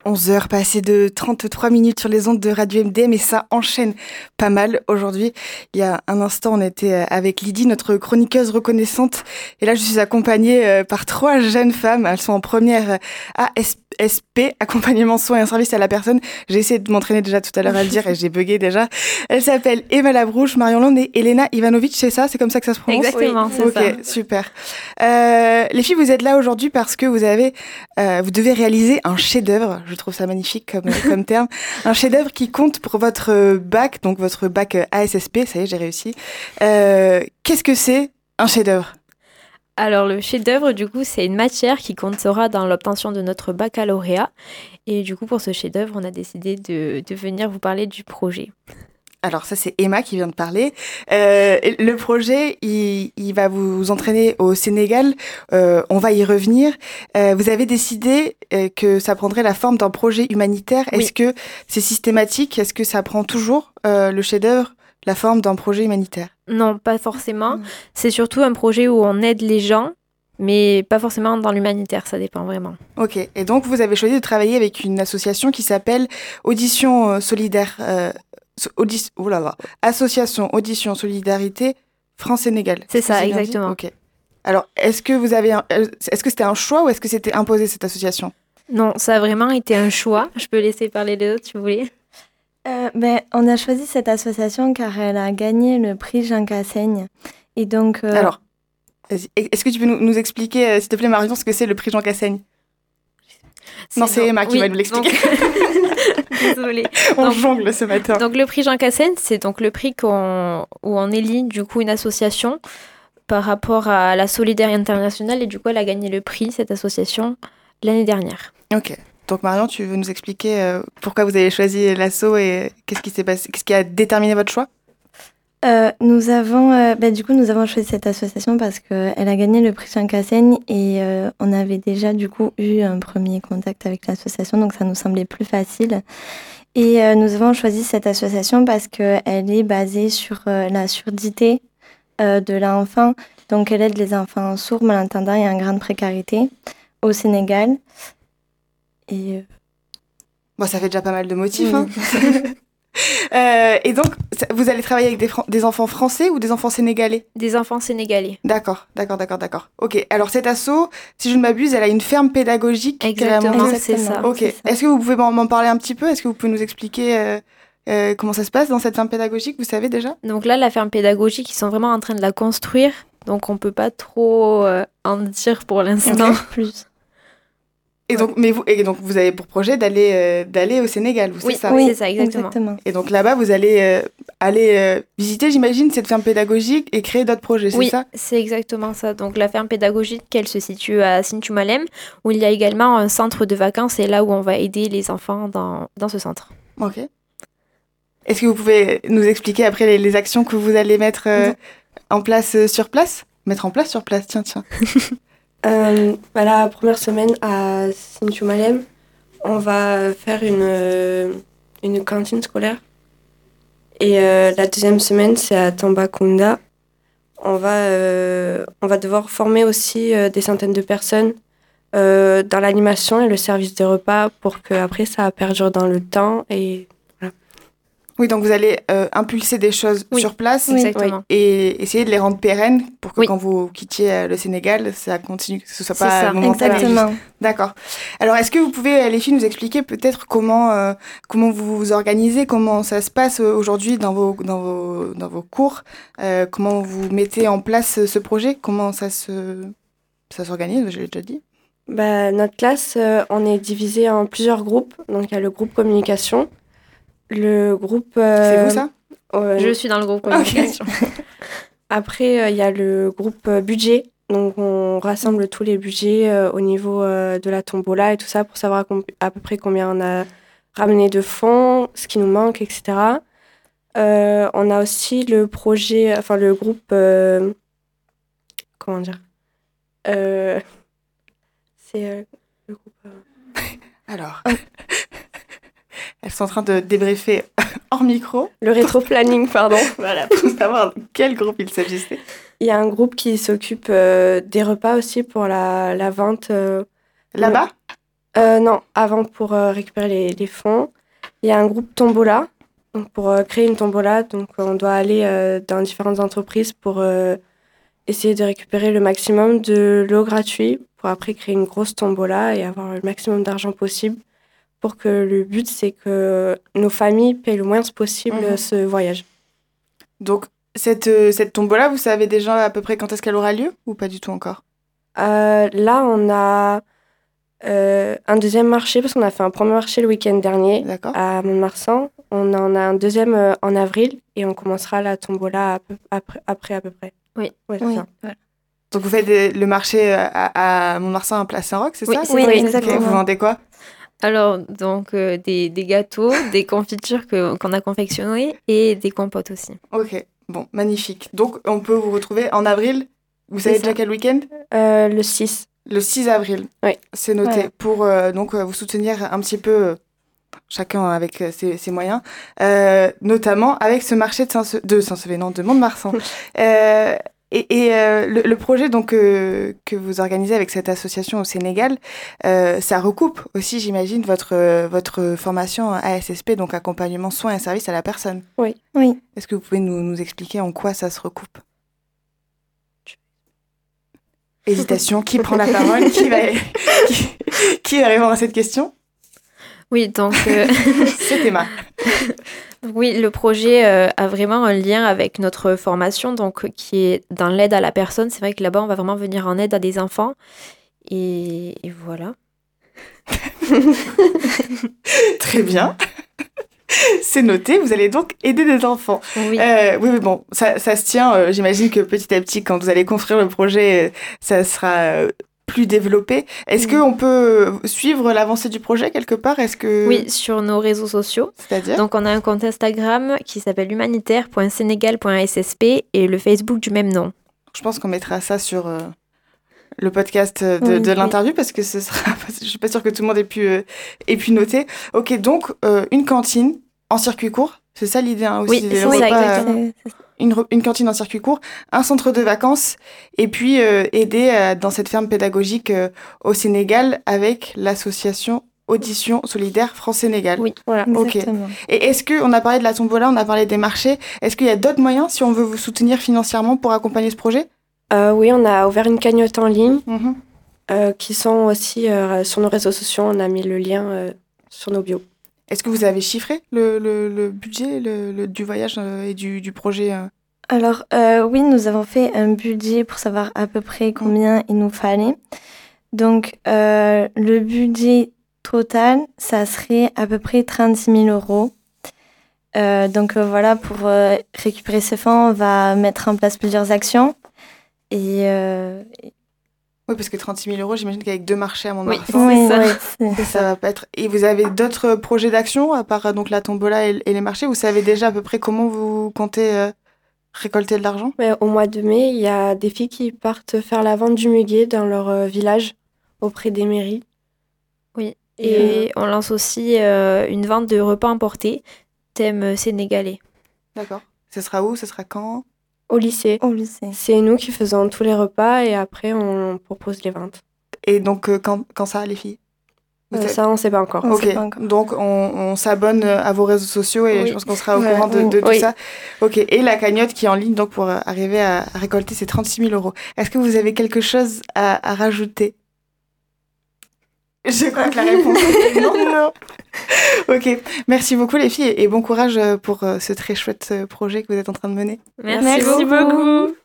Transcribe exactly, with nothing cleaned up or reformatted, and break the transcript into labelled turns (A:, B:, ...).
A: onze heures passées de trente-trois minutes sur les ondes de Radio M D M et ça enchaîne pas mal aujourd'hui. Il y a un instant, on était avec Lydie, notre chroniqueuse reconnaissante. Et là, je suis accompagnée par trois jeunes femmes. Elles sont en première A S P, accompagnement, soins et un service à la personne. J'ai essayé de m'entraîner déjà tout à l'heure à le dire et j'ai bugué déjà. Elles s'appellent Emma Labrouche, Marion Land et Elena Ivanovic, c'est ça? C'est comme ça que ça se prononce?
B: Exactement, oui, c'est
A: okay, ça. Ok, super. Euh, les filles, vous êtes là aujourd'hui parce que vous avez, euh, vous devez réaliser un chef-d'œuvre. Je trouve ça magnifique comme, comme terme. Un chef-d'œuvre qui compte pour votre bac, donc votre bac A S S P. Ça y est, j'ai réussi. Euh, qu'est-ce que c'est un chef-d'œuvre?
B: Alors, le chef-d'œuvre, du coup, c'est une matière qui comptera dans l'obtention de notre baccalauréat. Et du coup, pour ce chef-d'œuvre, on a décidé de, de venir vous parler du projet.
A: Alors ça, c'est Emma qui vient de parler. Euh, le projet, il, il va vous entraîner au Sénégal. Euh, on va y revenir. Euh, vous avez décidé euh, que ça prendrait la forme d'un projet humanitaire.
B: Oui.
A: Est-ce que c'est systématique? Est-ce que ça prend toujours euh, le chef-d'œuvre la forme d'un projet humanitaire?
B: Non, pas forcément. Mmh. C'est surtout un projet où on aide les gens, mais pas forcément dans l'humanitaire, ça dépend vraiment.
A: Ok, et donc vous avez choisi de travailler avec une association qui s'appelle Audition Solidaire, euh, Audi- oh là là, Association Audition Solidarité France-Sénégal.
B: C'est ça, exactement.
A: Ok. Alors, est-ce que vous avez, un, est-ce que c'était un choix ou est-ce que c'était imposé cette association?
B: Non, ça a vraiment été un choix. Je peux laisser parler les autres si vous voulez.
C: Euh, ben, on a choisi cette association car elle a gagné le prix Jean Cassaigne. Et donc, euh...
A: Alors, est-ce que tu peux nous, nous expliquer, euh, s'il te plaît, Marion, ce que c'est le prix Jean Cassaigne? Non, c'est non. Emma qui oui, va nous l'expliquer.
B: Donc... Désolée.
A: On
B: donc,
A: jongle ce matin.
B: Donc, le prix Jean Cassaigne, c'est donc le prix qu'on... où on élit du coup une association par rapport à la solidarité internationale. Et du coup, elle a gagné le prix, cette association, l'année dernière.
A: Ok. Donc Marion, tu veux nous expliquer euh, pourquoi vous avez choisi l'asso et qu'est-ce qui s'est passé, qu'est-ce qui a déterminé votre choix?
C: euh, Nous avons, euh, bah, du coup, nous avons choisi cette association parce qu'elle a gagné le prix Jean Cassaigne et euh, on avait déjà du coup eu un premier contact avec l'association, donc ça nous semblait plus facile. Et euh, nous avons choisi cette association parce qu'elle est basée sur euh, la surdité euh, de l'enfant, donc elle aide les enfants sourds, malentendants et en grande précarité au Sénégal. Et euh...
A: bon, ça fait déjà pas mal de motifs. Hein. euh, et donc, vous allez travailler avec des, Fran- des enfants français ou des enfants sénégalais?
B: Des enfants sénégalais.
A: D'accord, d'accord, d'accord, d'accord. Ok, alors cet asso, si je ne m'abuse, elle a une ferme pédagogique.
B: Exactement, c'est ça.
A: Ok,
B: c'est ça.
A: Est-ce que vous pouvez m'en, m'en parler un petit peu? Est-ce que vous pouvez nous expliquer euh, euh, comment ça se passe dans cette ferme pédagogique? Vous savez déjà?
B: Donc là, la ferme pédagogique, ils sont vraiment en train de la construire. Donc on ne peut pas trop euh, en dire pour l'instant.
C: Okay. Plus.
A: Et donc, mais vous, et donc, vous avez pour projet d'aller, euh, d'aller au Sénégal, vous,
B: oui,
A: c'est ça?
B: Oui, c'est ça, exactement.
C: exactement.
A: Et donc là-bas, vous allez euh, aller euh, visiter, j'imagine, cette ferme pédagogique et créer d'autres projets, c'est
B: oui,
A: ça?
B: Oui, c'est exactement ça. Donc la ferme pédagogique, elle se situe à Sinthiou Malem, où il y a également un centre de vacances, et là où on va aider les enfants dans, dans ce centre.
A: Ok. Est-ce que vous pouvez nous expliquer après les, les actions que vous allez mettre euh, en place euh, sur place? Mettre en place sur place, tiens, tiens.
D: Euh, bah la première semaine à Sinthiou Malem, on va faire une, euh, une cantine scolaire. Et euh, la deuxième semaine, c'est à Tambacounda. On va, euh, on va devoir former aussi euh, des centaines de personnes euh, dans l'animation et le service des repas pour qu'après ça perdure dans le temps. Et voilà.
A: Oui, donc vous allez euh, impulser des choses
B: oui,
A: sur place
B: exactement.
A: et essayer de les rendre pérennes pour que
B: oui.
A: quand vous quittiez euh, le Sénégal, ça continue, que ce soit
B: c'est
A: pas
B: ça,
A: momentané.
C: Exactement.
A: D'accord. Alors, est-ce que vous pouvez, les filles, nous expliquer peut-être comment, euh, comment vous vous organisez, comment ça se passe aujourd'hui dans vos, dans vos, dans vos cours, euh, comment vous mettez en place ce projet, comment ça, se, ça s'organise, je l'ai déjà dit.
D: Bah, notre classe, euh, on est divisé en plusieurs groupes. Donc, il y a le groupe communication. Le groupe... Euh,
A: c'est vous, ça?
D: euh,
B: Je suis dans le groupe communication.
D: Okay. Après, il euh, y a le groupe euh, budget. Donc, on rassemble tous les budgets euh, au niveau euh, de la tombola et tout ça pour savoir com- à peu près combien on a ramené de fonds, ce qui nous manque, et cetera. Euh, on a aussi le projet... Enfin, le groupe... Euh, comment dire euh, C'est euh, le groupe... Euh...
A: Alors... Elles sont en train de débriefer hors micro.
D: Le rétro-planning, pardon.
A: Voilà, pour savoir quel groupe il s'agissait.
D: Il y a un groupe qui s'occupe euh, des repas aussi pour la, la vente. Euh,
A: Là-bas
D: Euh, non, avant pour euh, récupérer les, les fonds, il y a un groupe Tombola. Donc pour euh, créer une Tombola, donc on doit aller euh, dans différentes entreprises pour euh, essayer de récupérer le maximum de lots gratuits pour après créer une grosse Tombola et avoir le maximum d'argent possible. Pour que le but, c'est que nos familles payent le moins possible
A: Mmh.
D: ce voyage.
A: Donc, cette, euh, cette tombola, vous savez déjà à peu près quand est-ce qu'elle aura lieu ou pas du tout encore?
D: Euh, là, on a euh, un deuxième marché, parce qu'on a fait un premier marché le week-end dernier
A: D'accord.
D: à Mont-de-Marsan. On en a un deuxième euh, en avril et on commencera la tombola à peu- après, après à peu près.
B: Oui.
D: Ouais, c'est
C: Oui,
D: ça.
C: voilà.
A: Donc, vous faites des- le marché à, à Mont-de-Marsan, à Place Saint-Roch, c'est
B: Oui,
A: ça?
B: c'est
C: Oui,
B: ça,
A: Ok,
C: exactement.
A: vous vendez quoi?
B: Alors, donc, euh, des, des gâteaux, des confitures que, qu'on a confectionnées et des compotes aussi.
A: Ok, bon, magnifique. Donc, on peut vous retrouver en avril. Vous savez
D: C'est
A: déjà
D: ça.
A: quel week-end?
D: Euh, le six.
A: Le six avril.
D: Oui.
A: C'est noté.
C: Voilà.
A: Pour euh, donc euh, vous soutenir un petit peu, euh, chacun avec euh, ses, ses moyens, euh, notamment avec ce marché de Saint- de Saint-Sevé, non, de Mont-de-Marsan. euh, et et euh, le, le projet donc euh, que vous organisez avec cette association au Sénégal, euh, ça recoupe aussi, j'imagine, votre euh, votre formation A S S P, donc accompagnement, soins et services à la personne.
C: Oui.
A: Est-ce que vous pouvez nous, nous expliquer en quoi ça se recoupe? Hésitation, qui prend la parole? Qui va, qui, qui va répondre à cette question?
B: Oui, donc, euh,
A: C'est Emma.
B: oui, le projet euh, a vraiment un lien avec notre formation, donc qui est dans l'aide à la personne. C'est vrai que là-bas, on va vraiment venir en aide à des enfants. Et, et voilà.
A: Très bien. C'est noté, vous allez donc aider des enfants.
B: Oui.
A: Euh, oui, oui, bon, ça, ça se tient. euh, J'imagine que petit à petit, quand vous allez construire le projet, euh, ça sera euh, plus développé. Est-ce
B: Oui.
A: qu'on peut suivre l'avancée du projet quelque part? Est-ce que...
B: Oui, sur nos réseaux sociaux.
A: C'est-à-dire?
B: Donc, on a un compte Instagram qui s'appelle humanitaire point sénégal point s s p et le Facebook du même nom.
A: Je pense qu'on mettra ça sur euh, le podcast de,
C: Oui,
A: de
C: oui.
A: l'interview parce que ce sera. Je suis pas sûre que tout le monde ait pu, euh, ait pu noter. Ok, donc euh, une cantine en circuit court, c'est ça l'idée hein, aussi.
B: Oui,
A: des
B: c'est
A: repas,
B: ça,
A: euh,
B: exactement.
C: C'est- c'est ça.
A: une, re- une cantine en circuit court, un centre de vacances, et puis euh, aider euh, dans cette ferme pédagogique euh, au Sénégal avec l'association Audition Solidaire France-Sénégal.
B: Oui.
D: Voilà.
A: Ok.
C: Exactement.
A: Et est-ce que, on a parlé de la tombola, on a parlé des marchés, est-ce qu'il y a d'autres moyens si on veut vous soutenir financièrement pour accompagner ce projet?
D: Euh, oui, on a ouvert une cagnotte en ligne
A: Mhm.
D: euh, qui sont aussi euh, sur nos réseaux sociaux. On a mis le lien euh, sur nos bios.
A: Est-ce que vous avez chiffré le, le, le budget le, le- du voyage euh, et du, du projet euh
C: Alors, euh, oui, nous avons fait un budget pour savoir à peu près combien il nous fallait. Donc, euh, le budget total, ça serait à peu près trente-six mille euros. Euh, donc, euh, voilà, pour euh, récupérer ce fonds, on va mettre en place plusieurs actions. Et euh,
A: Oui, parce que trente-six mille euros, j'imagine qu'avec deux marchés à
B: Oui.
A: Mont-de-Marsan,
C: oui,
B: ça.
C: oui, c'est-
A: ça va pas être... Et vous avez d'autres projets d'action, à part euh, donc la tombola et, et les marchés? Vous savez déjà à peu près comment vous comptez euh, récolter de l'argent?
D: Mais au mois de mai, il y a des filles qui partent faire la vente du muguet dans leur euh, village auprès des mairies.
B: Oui.
D: Et,
B: Et on lance aussi euh, une vente de repas emportés, thème sénégalais.
A: D'accord. Ce sera où? Ce sera quand?
D: Au lycée.
C: au lycée.
D: C'est nous qui faisons tous les repas et après on propose les ventes.
A: Et donc, euh, quand, quand ça, les filles? Vous
D: Euh,
A: savez-
D: ça, on ne sait pas encore.
C: On
A: Ok,
C: sait pas encore.
A: donc on, on s'abonne à vos réseaux sociaux et
D: Oui.
A: je pense qu'on sera au
C: Voilà,
A: courant de,
C: oui.
A: de tout
D: Oui.
A: ça. Ok, et la cagnotte qui est en ligne donc pour euh, arriver à, à récolter ces trente-six mille euros. Est-ce que vous avez quelque chose à, à rajouter? Je crois que la réponse est non. non. Ok, merci beaucoup les filles et bon courage pour euh, ce très chouette euh, projet que vous êtes en train de mener.
B: Merci,
C: Merci
B: beaucoup.
C: beaucoup.